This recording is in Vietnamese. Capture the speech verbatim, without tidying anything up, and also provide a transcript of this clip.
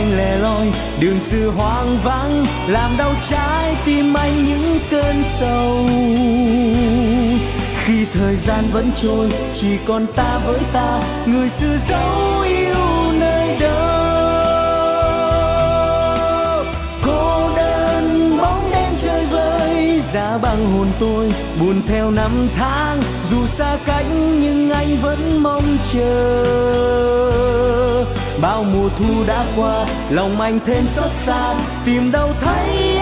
anh lẻ loi, đường xưa hoang vắng làm đau trái tim anh những cơn sầu. Khi thời gian vẫn trôi, chỉ còn ta với ta, người xưa dấu yêu nơi đâu. Cô đơn bóng đêm chơi vơi, giá băng hồn tôi buồn theo năm tháng. Dù xa cách nhưng anh vẫn mong chờ. Bao mùa thu đã qua, lòng anh thêm xót xa, tìm đâu thấy